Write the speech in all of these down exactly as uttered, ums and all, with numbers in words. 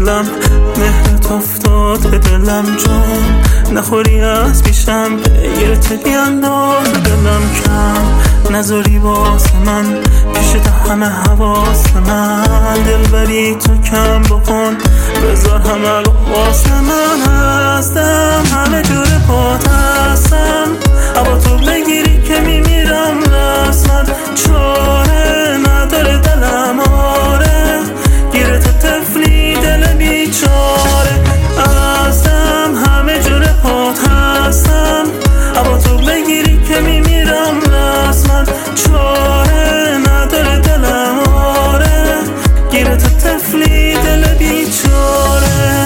دلم مهرت افتاد به دلم جان، نخوری از پیشم بگیرت بیانداز دلم کم، نذاری واسه من پیشت همه حواس من، دل بری تو کم بکن بذار همه رو واسه من. هستم همه جور پات هستم، هوا تو بگیری که میمیرم رسمت، چاره نداره دلم آره، گیرت تفلی دل بیچاره. هستم همه جور پات هستم، هوا تو بگیری که میمیرم رسمت، چاره نداره دلم آره، گیرت تفلی دل بیچاره.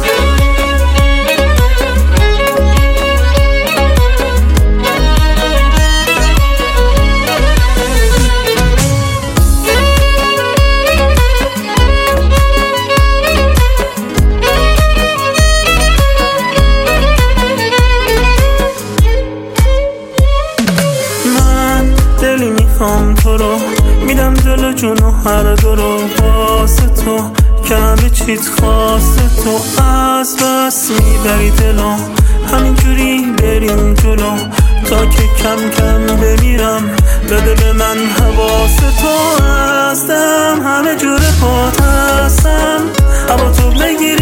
دلی میخوام تو رو میدم جلو جون و هر دو رو واسه تو، که همه چیت خواسته تو، از بس میبری دلو همینجوری بریم جلو، تا که کم کم بمیرم بده به من حواس تو. هستم همه جور پات هستم، هوا تو بگیر